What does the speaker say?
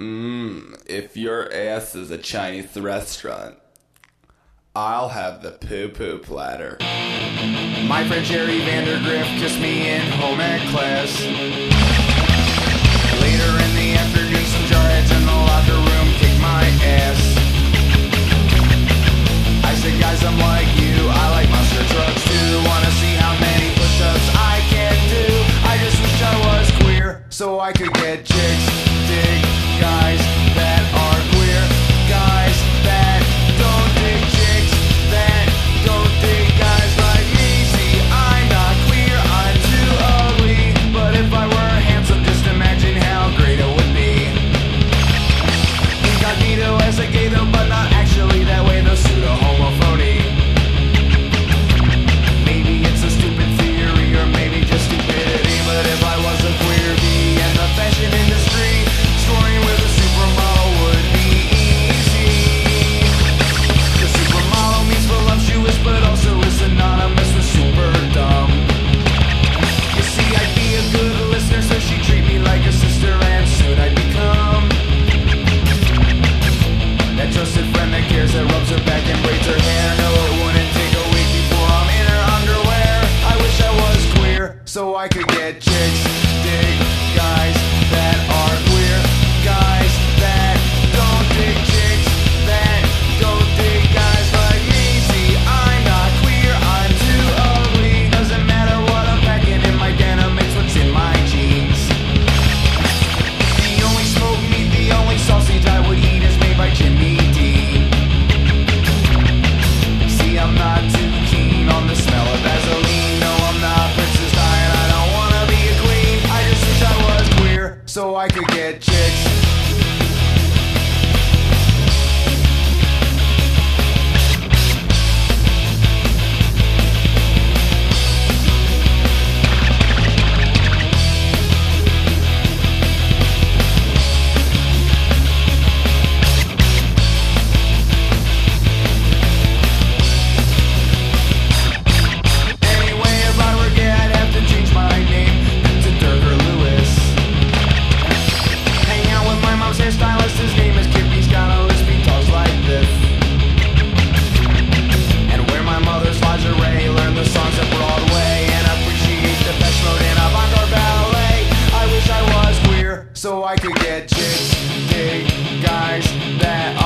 If your ass is a Chinese restaurant, I'll have the poo-poo platter. My friend Jerry Vandergriff kissed me in home ec class. Later in the afternoon, some jarheads in the locker room kicked my ass. I said, guys, I'm like you, I like monster trucks too. Wanna see how many push-ups I can do? I just wish I was queer, so I could get chicks. Dig guys that are queer, guys that don't dig chicks, that don't dig guys like me. See, I'm not queer, I'm too ugly, but if I were handsome, just imagine how great it would be. Incognito as a gay though, but not actually that way, though pseudo-homophony. Maybe it's a stupid theory, or maybe just stupidity, but if I was a queer bee in the fashion industry, scoring with a supermodel would be easy. The supermodel means voluptuous, but also is synonymous with super dumb. You see, I'd be a good listener, so she'd treat me like a sister, and soon I'd become that trusted friend that cares, that rubs her back and braids her hair. No, it wouldn't take a week before I'm in her underwear. I wish I was queer, so I could get chicks. Dig guys that are queer, guys that don't dig chicks, that don't dig guys like me. See, I'm not queer, I'm too ugly. Doesn't matter what I'm packing in my denim, it's what's in my jeans. The only smoked meat, the only sausage I would eat is made by Jimmy Dean. See, I'm not too keen on the smell of Vaseline. No, I'm not Princess Diana, I don't wanna be a queen. I just wish I was queer, so I could get chicks. Anyway, if I were gay, I'd have to change my name to Durger Lewis. Hang out with my mom's hairstylist, his name is Kip, he's got a lisp, he talks like this. And wear my mother's lingerie, learn the songs at Broadway, and appreciate the best mode in avant-garde ballet. I wish I was queer, so I could get chicks. Dig guys that